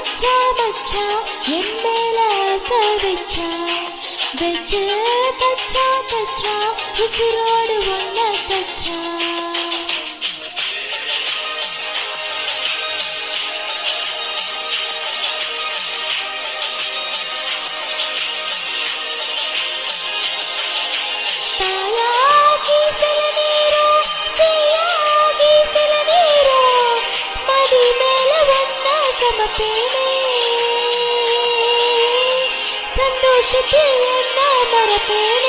மச்சான் மச்சான் என் மேல ஆசை வச்சா வச்சு தச்சா தச்சா உசுரோடு ஒன்ன தச்சா சந்தோஷத்தில் என்ன மறப்பேனே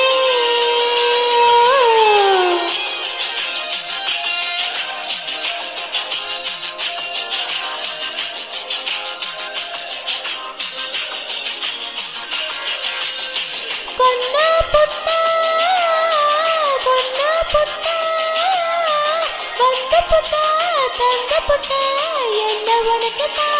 கொன்னா புட்டா கொன்னா புட்டா வந்த புட்டா தந்த புட்டா என்ன உனக்கு தான்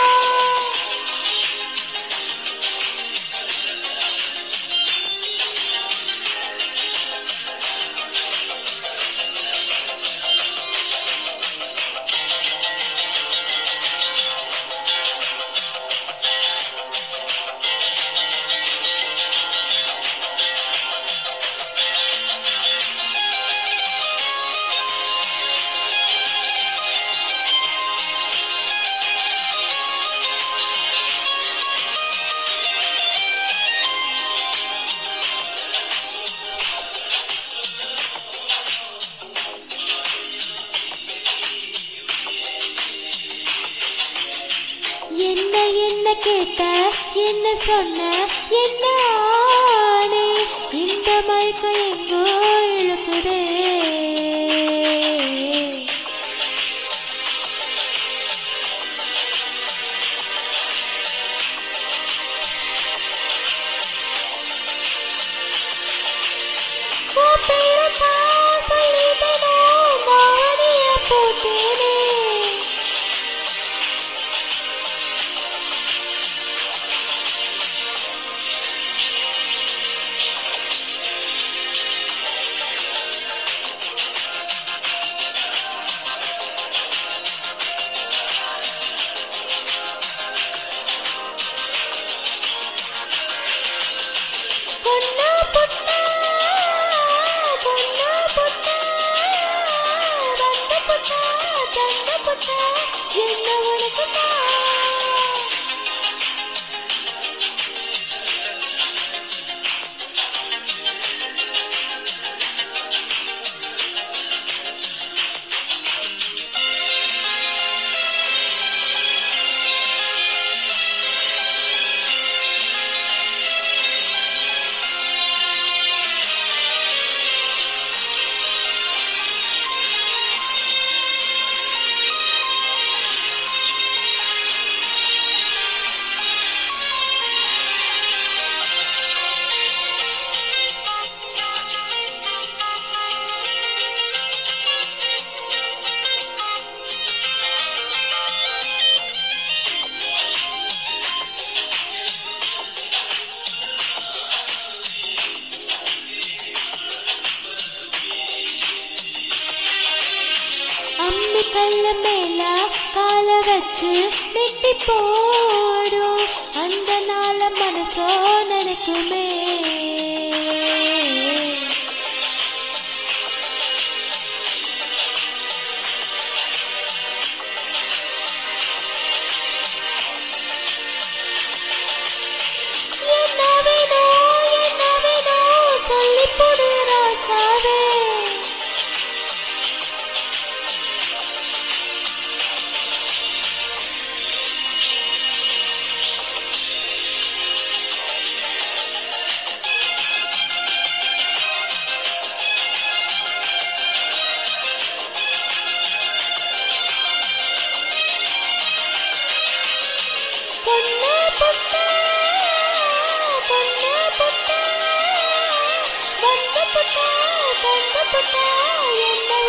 என்ன என்ன கேட்ட என்ன சொன்ன என்ன ஆனே இந்த மயக்கம் எங்கோ இழுக்குதே பேரத்தான் சொல்லிட்டேனோ மாவனிய போட்டேனே என்ன உனக்கு அம்மி கல்ல மேல கால வச்சு நெட்டி போடும் அந்த நாள மனசோ நினைக்குமே என்ன வேணும் சொல்லி போடு ராசாவே என்ன